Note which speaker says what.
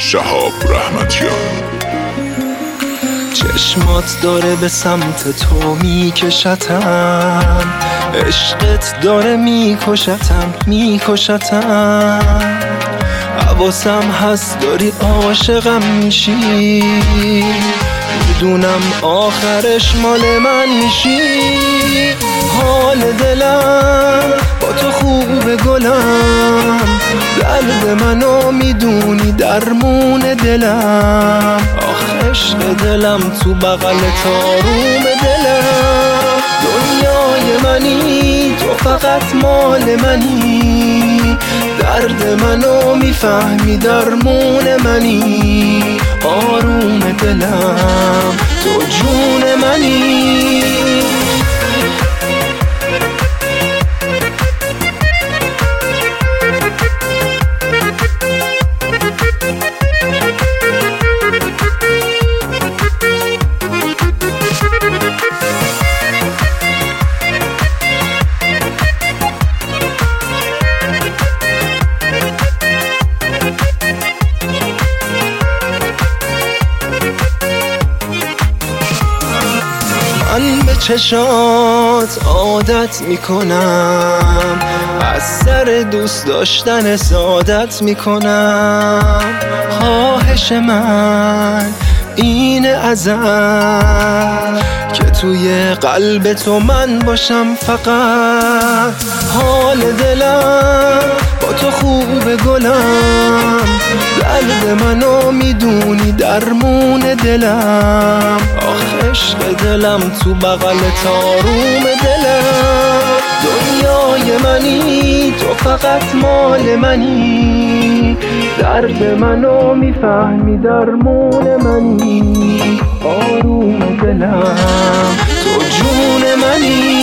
Speaker 1: شهاب رحمتیان.
Speaker 2: چشمات داره به سمت تو میکشتم، عشقت داره میکشتم. حواسم هست داری عاشقم میشی، میدونم آخرش مال من میشی. حال دلم با تو خوبه گلم، درد منو میدونی درمون دلم. آخ عشق دلم تو بغل تاروم دلم. دنیای منی تو فقط مال منی، درد منو میفهمی درمون منی. آروم دلم تو جون منی. من به چشات عادت میکنم، از سر دوست داشتن سعادت میکنم. خواهش من اینه ازت که توی قلب تو من باشم فقط. حال دلم با تو خوبه گلم، درد منو میدونی درمون دلم. آخ عشق دلم تو بغل تاروم دلم. دنیای منی تو فقط مال منی، درد منو میفهمی درمون منی. آروم دلم تو جون منی.